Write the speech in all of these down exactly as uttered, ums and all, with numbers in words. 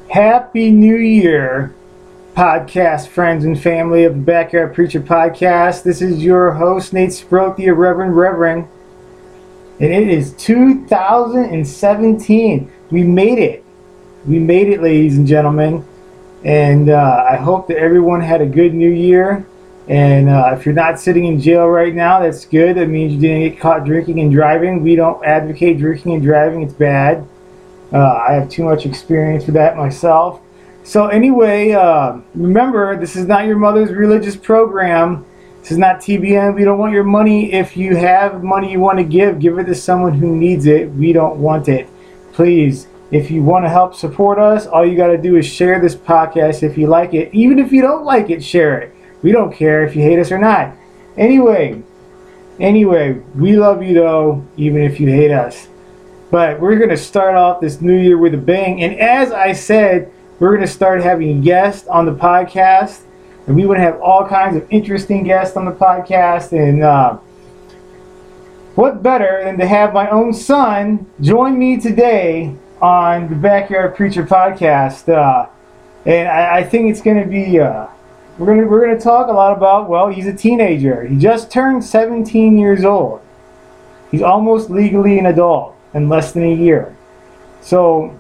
Happy New Year, podcast friends and family of the Backyard Preacher Podcast. This is your host, Nate Sproat, the Reverend Reverend. And it is two thousand seventeen. We made it. We made it, ladies and gentlemen. And uh, I hope that everyone had a good New Year. And uh, if you're not sitting in jail right now, that's good. That means you didn't get caught drinking and driving. We don't advocate drinking and driving. It's bad. Uh, I have too much experience with that myself. So anyway, uh, remember, this is not your mother's religious program. This is not T B N. We don't want your money. If you have money you want to give, give it to someone who needs it. We don't want it. Please, if you want to help support us, all you got to do is share this podcast if you like it. Even if you don't like it, share it. We don't care if you hate us or not. Anyway, anyway, we love you though, even if you hate us. But we're going to start off this new year with a bang. And as I said, we're going to start having guests on the podcast. And we want to have all kinds of interesting guests on the podcast. And uh, what better than to have my own son join me today on the Backyard Preacher Podcast. Uh, and I, I think it's going to be, uh, we're going to we're going to talk a lot about, well, he's a teenager. He just turned seventeen years old. He's almost legally an adult in less than a year. So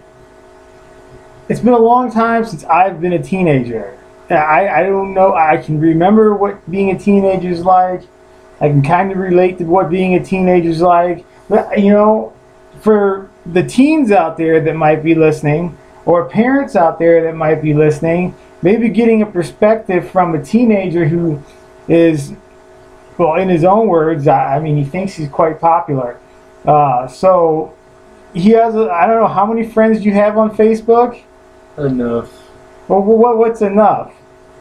it's been a long time since I've been a teenager. I, I don't know, I can remember what being a teenager is like. I can kind of relate to what being a teenager is like. But, you know, for the teens out there that might be listening, or parents out there that might be listening, maybe getting a perspective from a teenager who is, well, in his own words, I, I mean, he thinks he's quite popular. Uh, so he has, a, I don't know, how many friends do you have on Facebook? Enough. Well, what what's enough?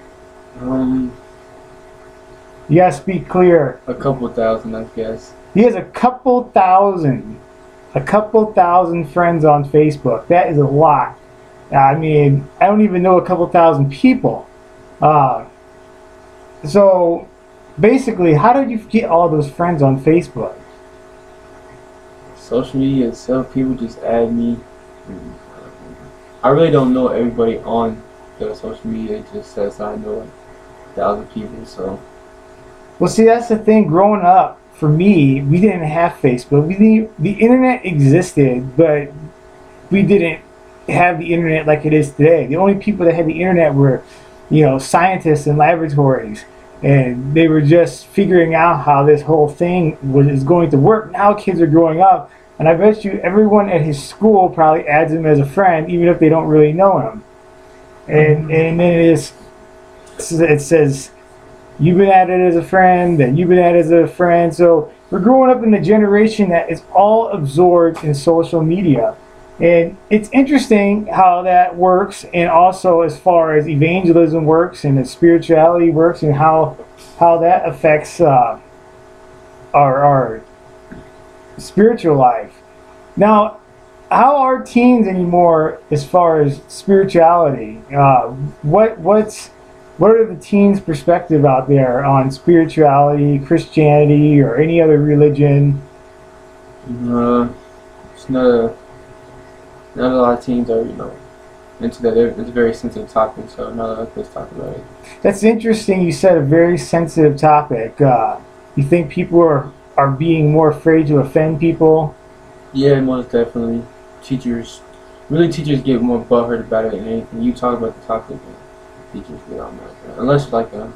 Um, You gotta speak clear. a couple thousand, I guess. He has a couple thousand, a couple thousand friends on Facebook. That is a lot. I mean, I don't even know a couple thousand people. Uh, so basically, how did you get all those friends on Facebook? Social media itself, people just add me. I really don't know everybody on the social media. It just says I know like a thousand people, so. Well, see, that's the thing. Growing up, for me, we didn't have Facebook. We didn't, the internet existed, but we didn't have the internet like it is today. The only people that had the internet were, you know, scientists in laboratories, and they were just figuring out how this whole thing was is going to work. Now kids are growing up, and I bet you everyone at his school probably adds him as a friend, even if they don't really know him. And and then it is, it says, you've been added as a friend, and you've been added as a friend. So we're growing up in a generation that is all absorbed in social media. And it's interesting how that works, and also as far as evangelism works and as spirituality works, and how how that affects uh, our our spiritual life. Now, how are teens anymore as far as spirituality? Uh, what what's what are the teens' perspective out there on spirituality, Christianity, or any other religion? Uh, it's not a, not a lot of teens are, you know, into that. It's a very sensitive topic, so not a lot of kids talk about it. That's interesting. You said a very sensitive topic. Uh, you think people are, are being more afraid to offend people? Yeah, most definitely. Teachers, really teachers get more butthurt about it than anything. You talk about the topic, and teachers get on that. Unless like a,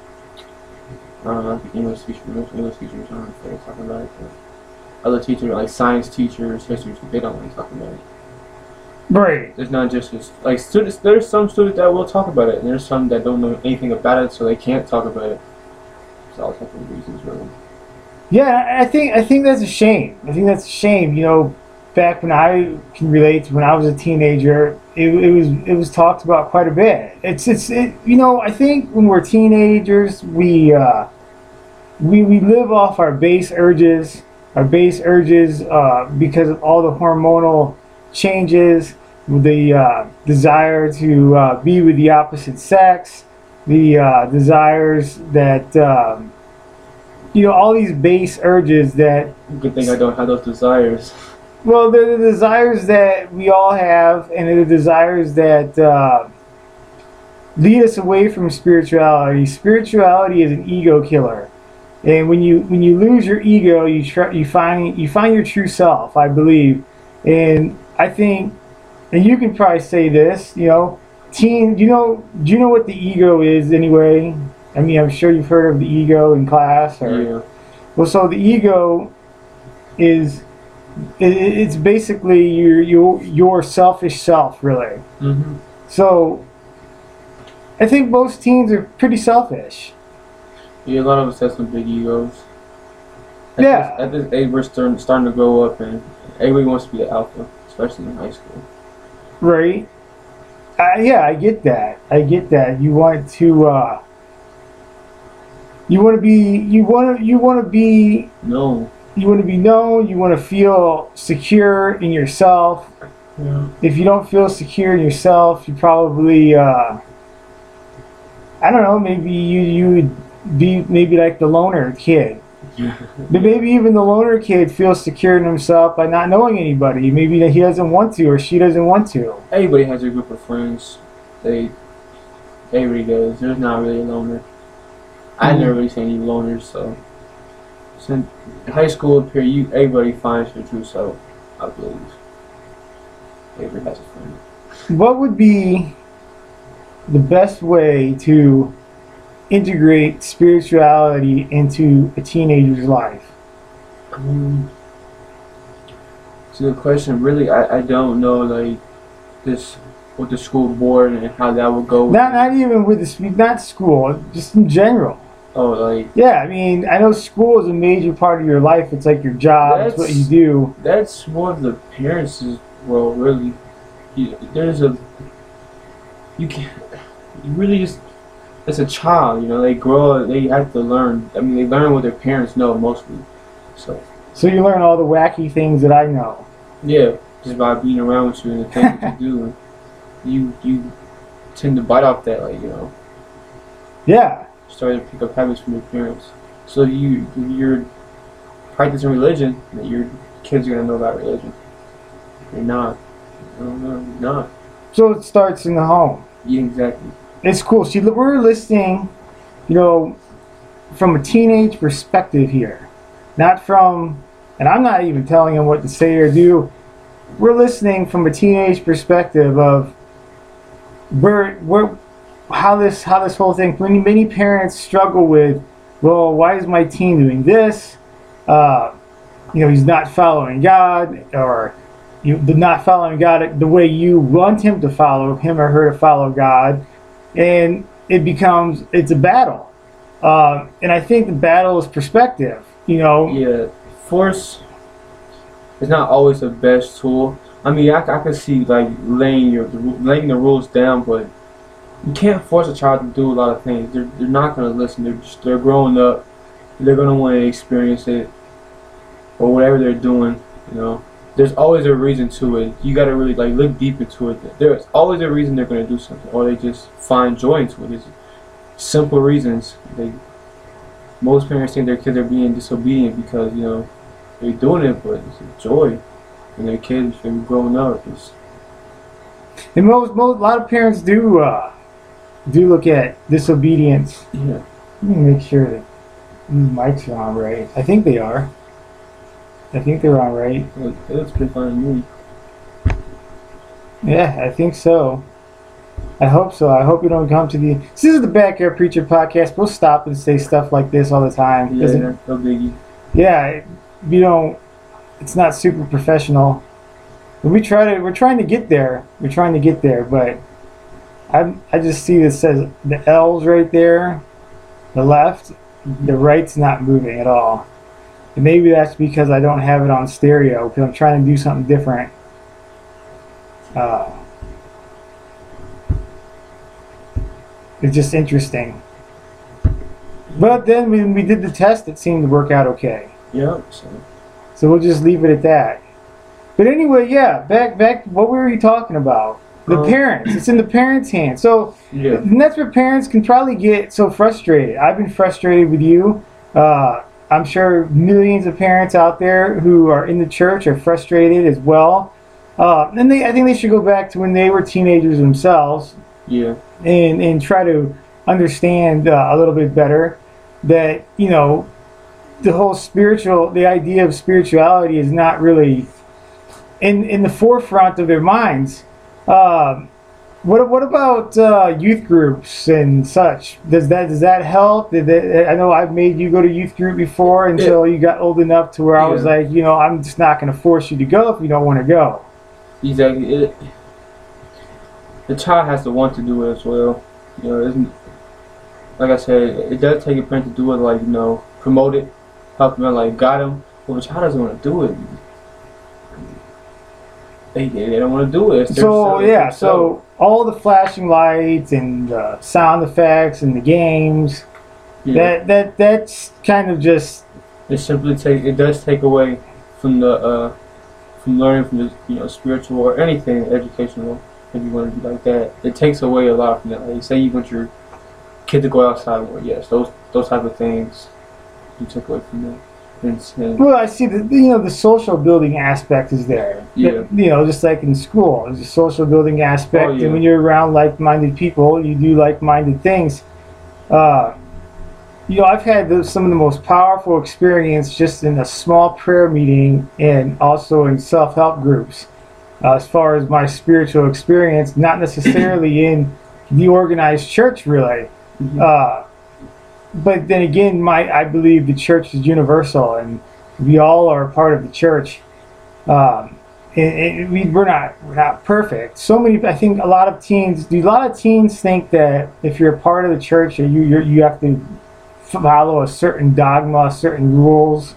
I don't know, like the English teacher, English teachers aren't afraid of talking about it. But other teachers, like science teachers, history teachers, they don't like talking about it. Right. There's not just like students. There's some students that will talk about it, and there's some that don't know anything about it, so they can't talk about it. It's all types of reasons, really. Yeah, I think I think that's a shame. I think that's a shame. You know, back when I can relate to when I was a teenager, it, it was it was talked about quite a bit. It's it's it, you know, I think when we're teenagers, we uh, we we live off our base urges, our base urges uh, because of all the hormonal changes, the uh, desire to uh, be with the opposite sex, the uh, desires that. Um, You know, all these base urges that... Good thing I don't have those desires. Well, they're the desires that we all have, and they're the desires that uh, lead us away from spirituality. Spirituality is an ego killer, and when you when you lose your ego, you try, you find you find your true self. I believe, and I think, and you can probably say this. You know, teen. You know, do you know what the ego is anyway? I mean, I'm sure you've heard of the ego in class. Or, Yeah. well, so the ego is it, it's basically your your your selfish self, really. Mm-hmm. So I think most teens are pretty selfish. Yeah, a lot of us have some big egos. At Yeah. This, at this age, we're starting, starting to grow up, and everybody wants to be an alpha, especially in high school. Right? Uh, yeah, I get that. I get that. You want to. Uh, you want to be. You want to. You want to be. No. You want to be known. You want to feel secure in yourself. Yeah. If you don't feel secure in yourself, you probably. Uh, I don't know. Maybe you you would be maybe like the loner kid. But maybe even the loner kid feels secure in himself by not knowing anybody. Maybe that he doesn't want to or she doesn't want to. Everybody has a group of friends. They, everybody does. There's not really a loner. I Mhm. never really seen any loners, so. Since high school up here, you everybody finds their true self, I believe. Everybody has a friend. What would be the best way to integrate spirituality into a teenager's life? Um, it's a good question. Really, I, I don't know, like, this, with the school board and how that would go. Not not even with the not school, just in general. Oh, like, Yeah, I mean, I know school is a major part of your life. It's like your job. It's what you That's- do. that's more of the parents' role, really. You, there's a, you can't, you really just, it's a child, you know, they grow up, they have to learn. I mean, they learn what their parents know mostly. So, So you learn all the wacky things that I know. yeah, just by being around with you and the things that you do, you, you tend to bite off that, like, you know, Yeah. start to pick up habits from your parents. So you, if you're practicing religion, that your kids are going to know about religion. If you're not, I don't know, you're not. So it starts in the home. Yeah, exactly. It's cool. See, we're listening, you know, from a teenage perspective here, not from, and I'm not even telling them what to say or do. We're listening from a teenage perspective of where, where, how this, how this whole thing. Many, many parents struggle with, well, why is my teen doing this? Uh, you know, he's not following God, or you not following God the way you want him to follow, him or her to follow God. And it becomes, it's a battle. Uh, and I think the battle is perspective, you know. Yeah, force is not always the best tool. I mean, I, I could see like laying your laying the rules down, but you can't force a child to do a lot of things. They're they're not gonna listen. They're just, they're growing up. They're gonna want to experience it or whatever they're doing. You know, there's always a reason to it. You gotta really like look deep into it. There's always a reason they're gonna do something, or they just find joy into it. It's simple reasons. They most parents think their kids are being disobedient because you know they're doing it, but it's a joy. And their kids, they're growing up. It's, And most, most, a lot of parents do, uh, do look at disobedience. yeah. Let me make sure that these mics are on right. I think they are. I think they're on right. It, it looks pretty fun to me. Yeah, I think so. I hope so. I hope you don't come to the. This is the Backyard Preacher podcast. We'll stop and say stuff like this all the time. Yeah, Doesn't- no biggie. yeah, we don't. It's not super professional. But we try to. We're trying to get there. We're trying to get there, but I I just see this says the L's right there, the left, the right's not moving at all. And maybe that's because I don't have it on stereo because I'm trying to do something different. Uh, it's just interesting. But then when we did the test, it seemed to work out okay. Yeah. So, So we'll just leave it at that. But anyway, yeah, back back. What were we talking about? The Um, parents. It's in the parents' hands. So yeah. and that's where parents can probably get so frustrated. I've been frustrated with you. Uh, I'm sure millions of parents out there who are in the church are frustrated as well. Uh, and they, I think they should go back to when they were teenagers themselves. Yeah. And, and try to understand uh, a little bit better that, you know, the whole spiritual, the idea of spirituality is not really in, in the forefront of their minds. Um, what what about uh, youth groups and such? Does that does that help? Did that, I know I've made you go to youth group before until you got old enough to where I was Yeah. like, you know, I'm just not going to force you to go if you don't want to go. Exactly. It, the child has to want to do it as well. You know, isn't like I said, it does take a parent to do it. Like, you know, promote it, help them, like guide them. But the child doesn't want to do it. They they don't want to do it. It's their So self, yeah, it's so all the flashing lights and uh, sound effects and the games, yeah. that that that's kind of just It simply take it does take away from the uh, from learning from the you know spiritual or anything educational, if you want to be like that. It takes away a lot from that. Like say you want your kid to go outside, well, yes, those those type of things you took away from that. And, and well, I see that you know the social building aspect is there. Yeah. You know, just like in school, there's a social building aspect, Oh, yeah. and when you're around like-minded people, you do like-minded things. Uh, you know, I've had the, some of the most powerful experience just in a small prayer meeting and also in self-help groups. Uh, as far as my spiritual experience, not necessarily in the organized church, really. Mhm. Uh, but then again, my I believe the church is universal, and we all are a part of the church. Um, and, and we, we're not we're not perfect. So many, I think, a lot of teens. Do a lot of teens think that if you're a part of the church, or you you're, you have to follow a certain dogma, certain rules?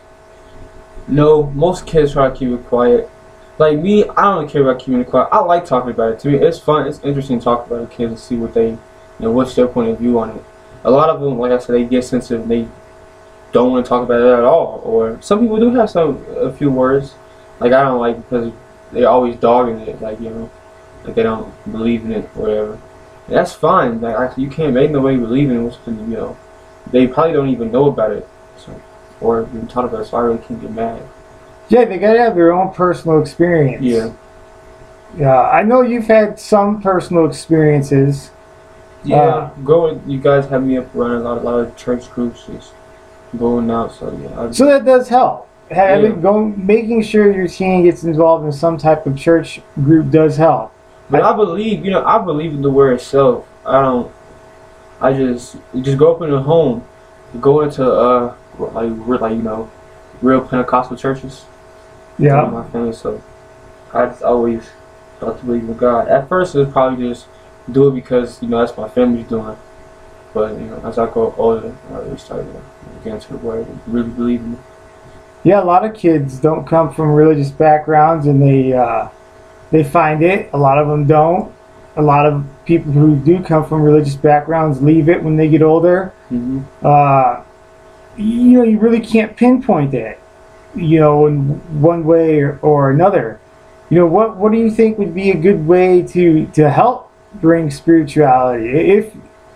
No, most kids try to keep it quiet. Like me, I don't care about keeping it quiet. I like talking about it. To me, it's fun. It's interesting to talk about the kids and see what they, you know, what's their point of view on it. A lot of them, like I said, they get sensitive. And they don't want to talk about it at all. Or some people do have some a few words. Like I don't like because they're always dogging it. Like you know, like they don't believe in it or whatever. And that's fine. Like I, you can't make nobody believe in it. Which, you know, they probably don't even know about it. So, or been taught about it. So I really can't get mad. Yeah, they gotta have their own personal experience. Yeah. Yeah, I know you've had some personal experiences. Yeah, Uh, going. You guys have me up running a lot, a lot of church groups, just going out. So yeah, I, So that does help. Having Yeah. go, making sure your teen gets involved in some type of church group does help. but I believe, you know, I believe in the word itself. I don't. I just just go up in the home, go into uh like we're like you know, real Pentecostal churches. with Yeah. my family. So I just always thought to believe in God. At first, it was probably just do it because you know that's what my family's doing. But you know, as I go older, I really started to get into the word and really believe in it. Yeah, a lot of kids don't come from religious backgrounds, and they uh, they find it. A lot of them don't. A lot of people who do come from religious backgrounds leave it when they get older. Mm-hmm. Uh, you know, you really can't pinpoint it, you know, in one way or, or another. You know, what what do you think would be a good way to to help bring spirituality, if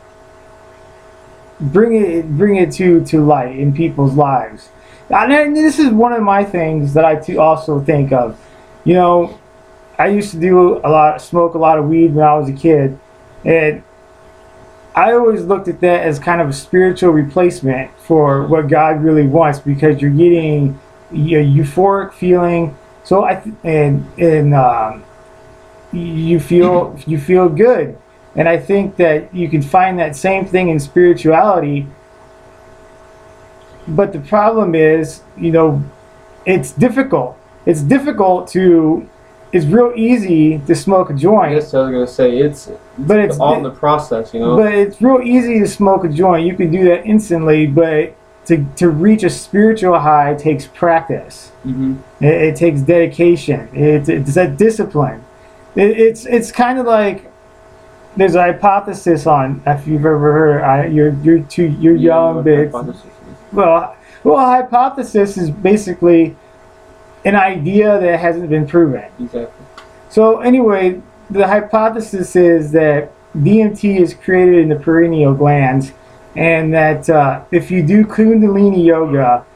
bring it bring it to to light in people's lives? And then this is one of my things that I too also think of. You know, I used to do a lot, smoke a lot of weed when I was a kid, and I always looked at that as kind of a spiritual replacement for what God really wants, because you're getting a euphoric feeling. So I th- and and um, you feel you feel good, and I think that you can find that same thing in spirituality. But the problem is, you know, it's difficult. It's difficult to. It's real easy to smoke a I joint, guess I was gonna say it's, but it's all in the process, you know. But it's real easy to smoke a joint. You can do that instantly, but to, to reach a spiritual high takes practice. Mm-hmm. It, it takes dedication. It, it's that discipline. It, it's it's kind of like there's a hypothesis on, if you've ever heard. I, you're you're too you're Yeah, young, what but it's, hypothesis is. well, well, a hypothesis is basically an idea that hasn't been proven. Exactly. So anyway, the hypothesis is that D M T is created in the pineal glands, and that uh, if you do Kundalini yoga,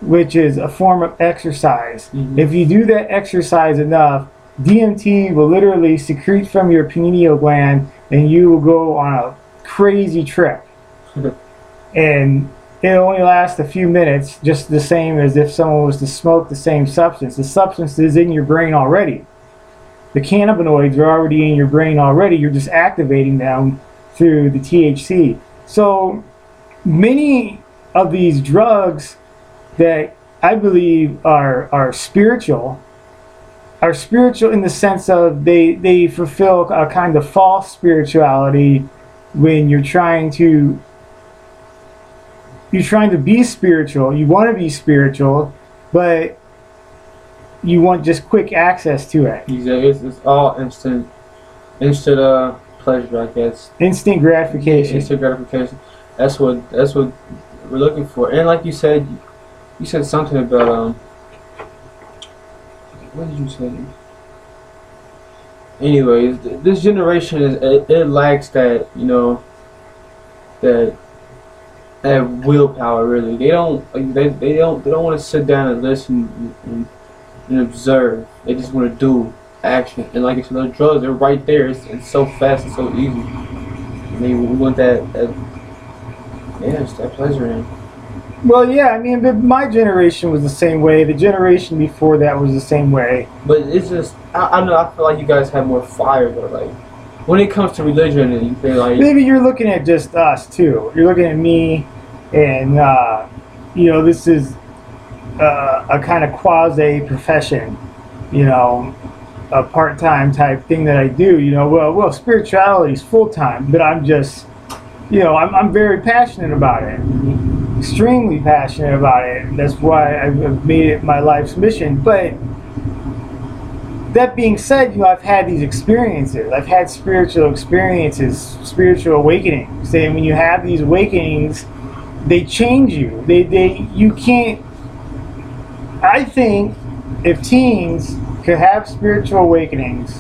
which is a form of exercise. Mhm. If you do that exercise enough, D M T will literally secrete from your pineal gland, and you will go on a crazy trip. And it only lasts a few minutes, just the same as if someone was to smoke the same substance. The substance is in your brain already. The cannabinoids are already in your brain already. You're just activating them through the T H C. So many of these drugs that I believe are are spiritual are spiritual in the sense of they they fulfill a kind of false spirituality when you're trying to you're trying to be spiritual. You want to be spiritual, but you want just quick access to it. Exactly. It's, it's all instant, instant uh pleasure, I guess. Instant gratification. Instant gratification. That's what that's what we're looking for. And like you said, you said something about um. What did you say? Anyways, th- this generation is it, it lacks that you know that that willpower. Really, they don't like, they they don't they don't want to sit down and listen and, and observe. They just want to do action. And like I said, those drugs, they're right there. It's, it's so fast and so easy. I mean, we want that, that yeah, it's that pleasure in. Well, yeah, I mean, but my generation was the same way. The generation before that was the same way. But it's just, I, I know, I feel like you guys have more fire, though. Like, when it comes to religion, and you feel like. Maybe you're looking at just us, too. You're looking at me, and, uh, you know, this is uh, a kind of quasi-profession, you know, a part-time type thing that I do. You know, well, well, spirituality is full-time, but I'm just, you know, I'm, I'm very passionate about it. Extremely passionate about it. That's why I've made it my life's mission. But that being said, you know, I've had these experiences. I've had spiritual experiences, spiritual awakenings. And when you have these awakenings, they change you. They, they, you can't. I think if teens could have spiritual awakenings,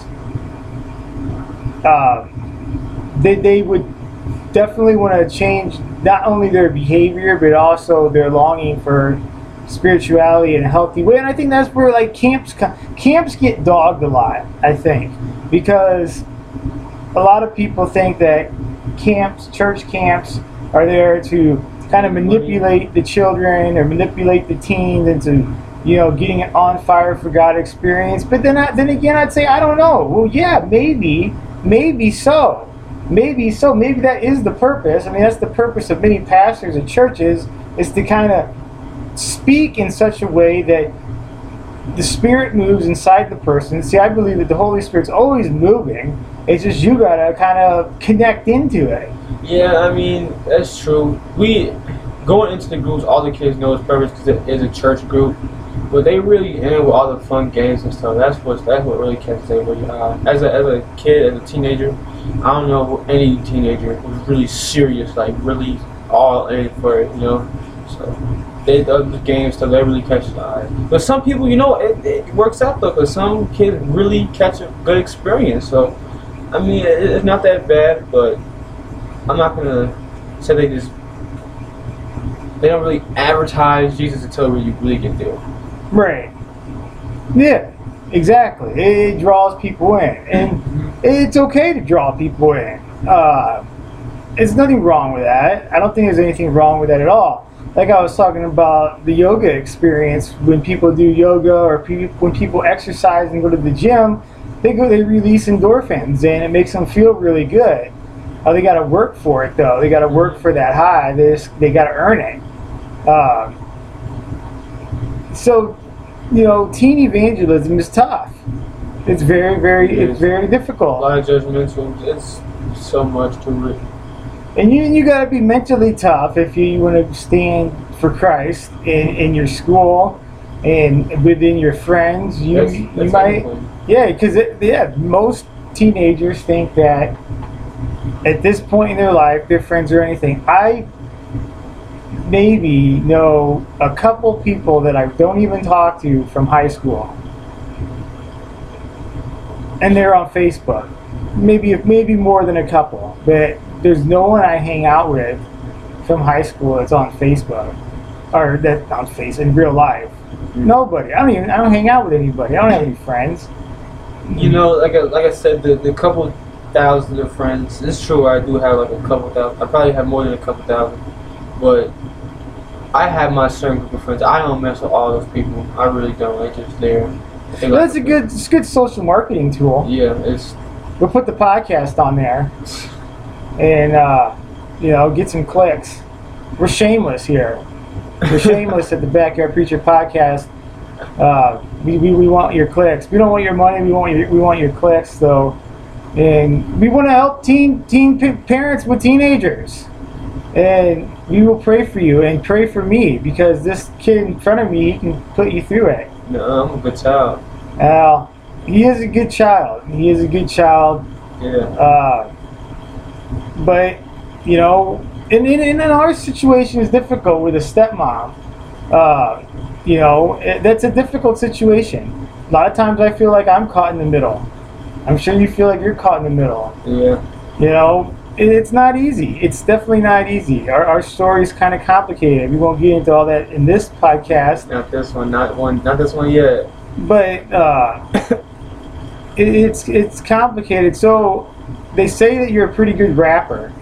uh, they, they would definitely want to change not only their behavior but also their longing for spirituality in a healthy way. And I think that's where like camps camps get dogged a lot, I think, because a lot of people think that camps, church camps, are there to kind of manipulate the children or manipulate the teens into, you know, getting an on fire for God experience. But then I, then again I'd say, I don't know. Well, yeah, maybe maybe so. Maybe so. Maybe that is the purpose. I mean, that's the purpose of many pastors and churches, is to kind of speak in such a way that the Spirit moves inside the person. See, I believe that the Holy Spirit's always moving. It's just you gotta kind of connect into it. Yeah, I mean, that's true. We, going into the groups, all the kids know its purpose because it is a church group. But they really end with all the fun games and stuff. That's what that's what really catches everybody. Uh, as a as a kid, as a teenager, I don't know any teenager who's really serious, like really all in for it, you know. So they the games stuff that really catches the eye. But some people, you know, it, it works out though, because some kids really catch a good experience. So I mean, it, it's not that bad, but I'm not gonna say they just they don't really advertise Jesus until you really get there. Right. Yeah, exactly. It, it draws people in. And it's okay to draw people in. Uh, there's nothing wrong with that. I don't think there's anything wrong with that at all. Like I was talking about the yoga experience, when people do yoga or pe- when people exercise and go to the gym, they go, they release endorphins and it makes them feel really good. Oh, they got to work for it though. They got to work for that high. They just, they got to earn it. Uh, so, you know, teen evangelism is tough. It's very, very, It it's is. very A difficult. lot of judgmental. It's so much to it. And you you got to be mentally tough if you want to stand for Christ in, in your school and within your friends. You That's, you that's might, everything. yeah, because yeah, most teenagers think that at this point in their life, their friends are anything. I maybe know a couple people that I don't even talk to from high school, and they're on Facebook. Maybe maybe more than a couple, but there's no one I hang out with from high school that's on Facebook. or that on face in real life. Mm-hmm. Nobody. I don't even. I don't hang out with anybody. I don't have any friends. You know, like I, like I said, the the couple thousand of friends. It's true. I do have like a couple thousand. I probably have more than a couple thousand, but I have my certain group of friends. I don't mess with all those people. I really don't. They're just there. They well, like that's a good. It's a good social marketing tool. Yeah, it's. We'll put the podcast on there, and uh, you know, get some clicks. We're shameless here. We're shameless at the Backyard Preacher Podcast. Uh, we, we we want your clicks. We don't want your money. We want your we want your clicks. So, and we want to help teen teen p- parents with teenagers. And we will pray for you and pray for me, because this kid in front of me, he can put you through it. No, I'm a good child. Well, he is a good child. He is a good child. Yeah. Uh, but, you know, and, and, and our situation is difficult with a stepmom. Uh, you know, it, that's a difficult situation. A lot of times I feel like I'm caught in the middle. I'm sure you feel like you're caught in the middle. Yeah. You know, it's not easy. It's definitely not easy. Our, our story is kind of complicated. We won't get into all that in this podcast. Not this one. Not one. Not this one yet. But uh, it, it's it's complicated. So they say that you're a pretty good rapper.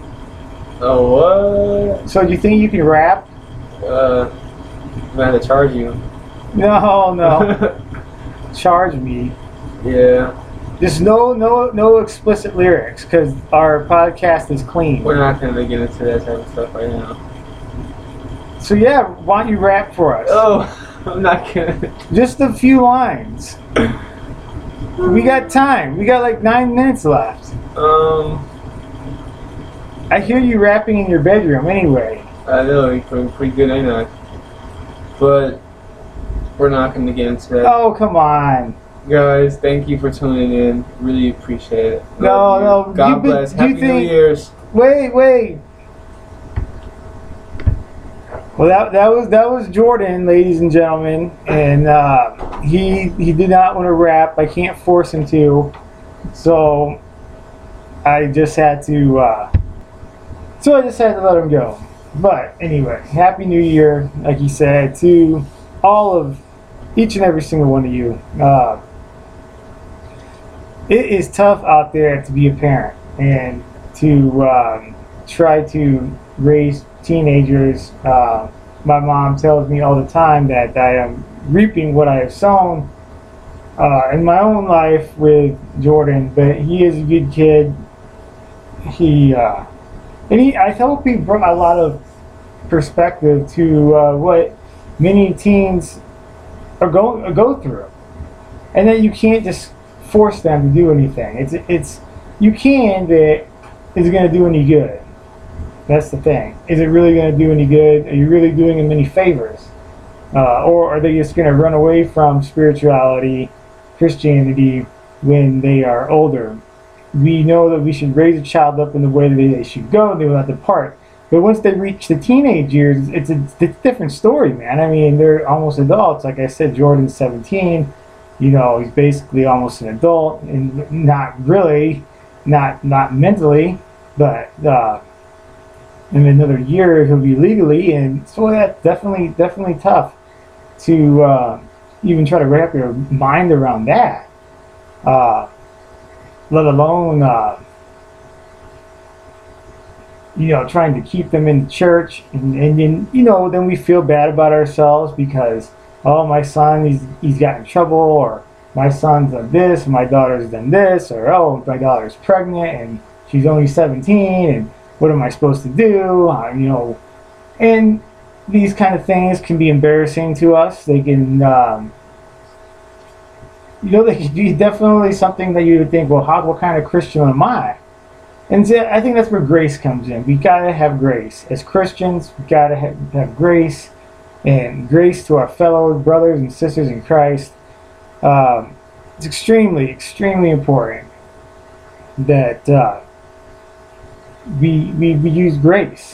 Oh what? So do you think you can rap? Uh, I'm gonna have to charge you. No, no. Charge me. Yeah. Just no, no, no explicit lyrics, because our podcast is clean. We're not gonna get into that type of stuff right now. So yeah, why don't you rap for us? Oh, I'm not gonna. Just a few lines. We got time. We got like nine minutes left. Um. I hear you rapping in your bedroom anyway. I know you're pretty, pretty good, ain't I? But we're not gonna get into that. Oh come on. Guys, thank you for tuning in. Really appreciate it. No, Love you. no. God you bless. Been, Happy you think, New Year's. Wait, wait. Well, that that was that was Jordan, ladies and gentlemen, and uh, he he did not want to rap. I can't force him to, so I just had to. Uh, so I just had to let him go. But anyway, Happy New Year, like he said, to all of each and every single one of you. Uh, it is tough out there to be a parent and to um, try to raise teenagers. Uh, my mom tells me all the time that I am reaping what I have sown uh, in my own life with Jordan, but he is a good kid. He uh, and he, I hope he brought a lot of perspective to uh, what many teens are go uh, go through, and that you can't just force them to do anything. It's it's you can, but is it going to do any good? That's the thing. Is it really going to do any good? Are you really doing them any favors? Uh, or are they just going to run away from spirituality, Christianity, when they are older? We know that we should raise a child up in the way that they should go, and they will not depart. But once they reach the teenage years, it's a, it's a different story, man. I mean, they're almost adults. Like I said, Jordan's seventeen. You know, he's basically almost an adult, and not really, not not mentally, but uh, in another year he'll be legally, and so that's definitely definitely tough to uh, even try to wrap your mind around that. Uh, let alone, uh, you know, trying to keep them in church, and, and then you know, then we feel bad about ourselves because, oh, my son, he's he's got in trouble, or my son's done this, my daughter's done this, or oh, my daughter's pregnant and she's only seventeen, and what am I supposed to do? Uh, you know, and these kind of things can be embarrassing to us. They can, um, you know, they can be definitely something that you would think, well, how, what kind of Christian am I? And so I think that's where grace comes in. We gotta have grace as Christians. We gotta have, have grace, and grace to our fellow brothers and sisters in Christ. Um, it's extremely, extremely important that uh, we, we we use grace,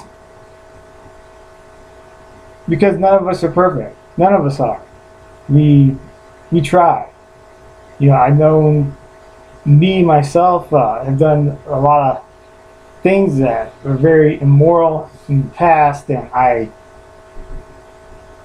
because none of us are perfect. None of us are. We we try. You know, I know me myself uh, have done a lot of things that were very immoral in the past, and I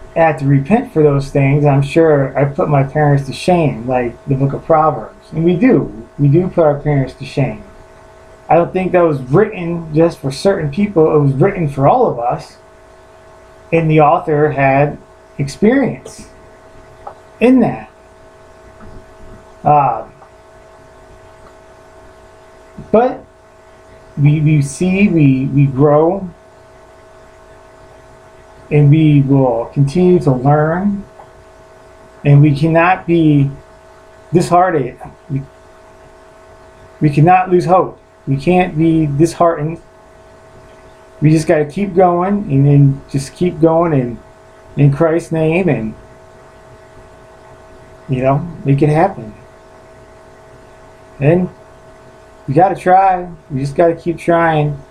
I had to repent for those things. I'm sure I put my parents to shame, like the book of Proverbs. And we do. We do put our parents to shame. I don't think that was written just for certain people. It was written for all of us. And the author had experience in that. Uh, but we, we see, we, we grow, and we will continue to learn, and we cannot be disheartened. We, we cannot lose hope. We can't be disheartened. We just got to keep going, and then just keep going in, in Christ's name, and, you know, make it happen. And we got to try. We just got to keep trying.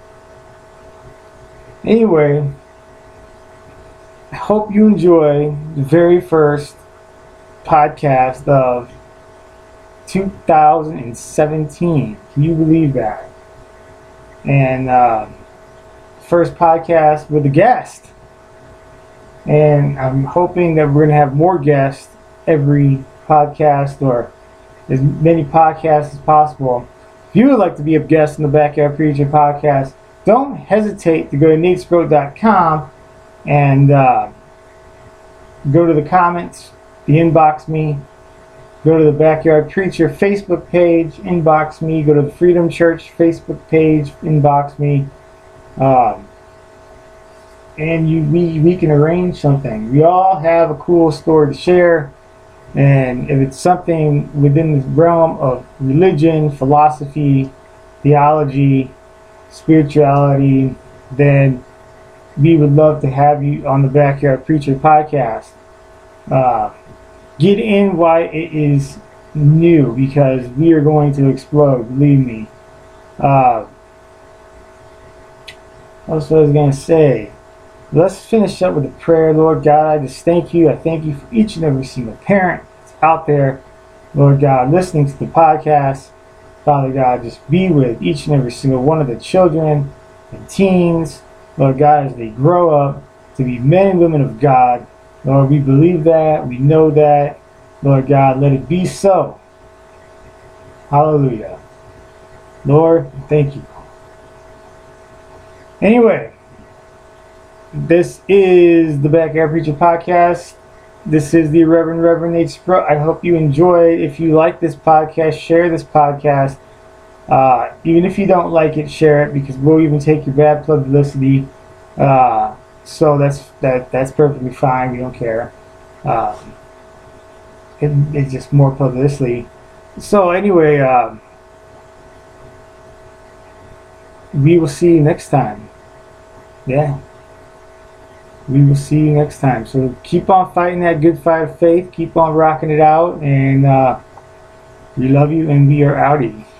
Anyway, I hope you enjoy the very first podcast of two thousand seventeen. Can you believe that? And uh, first podcast with a guest. And I'm hoping that we're going to have more guests every podcast, or as many podcasts as possible. If you would like to be a guest in the Backyard Preacher podcast, don't hesitate to go to nate sproat dot com and uh, go to the comments, the inbox me, go to the Backyard Preacher Facebook page, inbox me, go to the Freedom Church Facebook page, inbox me, um, and you we, we can arrange something. We all have a cool story to share, and if it's something within the realm of religion, philosophy, theology, spirituality, then we would love to have you on the Backyard Preacher podcast. Uh, get in while it is new, because we are going to explode, believe me. Uh, what else was I going to say? Let's finish up with a prayer. Lord God, I just thank you. I thank you for each and every single parent that's out there, Lord God, listening to the podcast. Father God, just be with each and every single one of the children and teens, Lord God, as they grow up to be men and women of God. Lord, we believe that. We know that. Lord God, let it be so. Hallelujah. Lord, thank you. Anyway, this is the Backyard Preacher podcast. This is the Reverend Reverend Nate Sproat. I hope you enjoy it. If you like this podcast, share this podcast. Uh, even if you don't like it, share it, because we'll even take your bad publicity. Uh, so that's that. That's perfectly fine. We don't care. Um, it, it's just more publicity. So anyway, um, we will see you next time. Yeah. We will see you next time. So keep on fighting that good fight of faith. Keep on rocking it out. And uh, we love you, and we are outie.